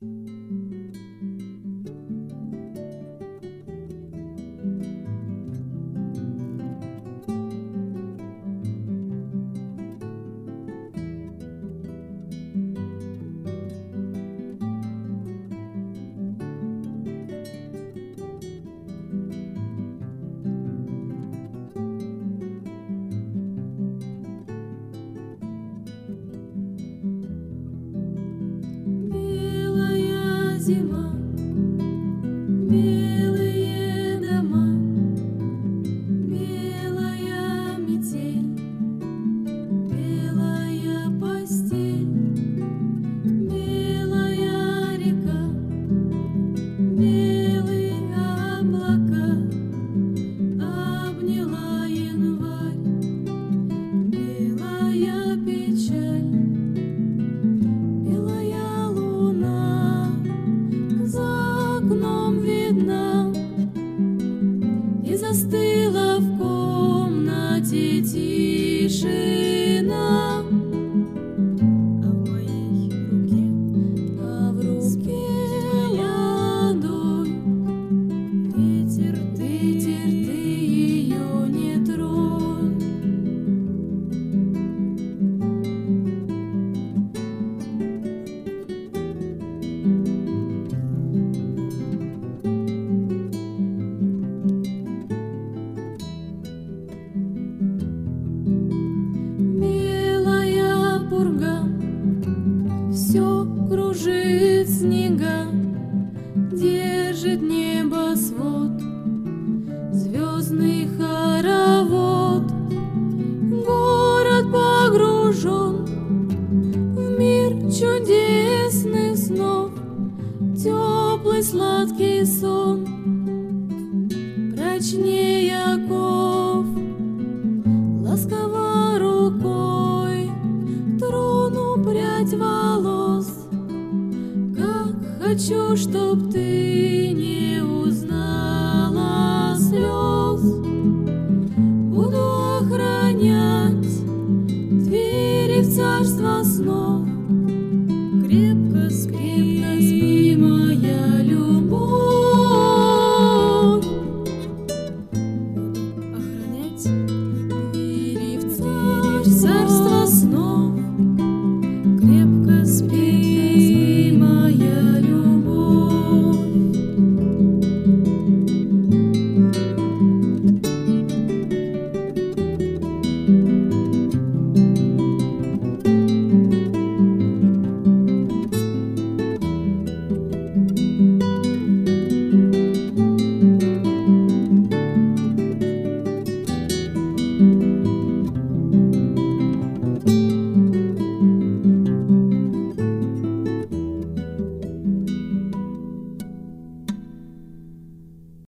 Зима, белые дома, белая метель, белая постель, белая река, белые облака обняла январь, белая печаль, белая луна за окном видна, и застыла в комнате тишина, а в моей руке, ладонь, ветер, ты ее не тронь. Все кружит снега, держит небосвод, звездный хоровод. Город погружен в мир чудесных снов, теплый сладкий сон, прочнее оков. Ласково рукой трону прядь волос, как хочу, чтоб ты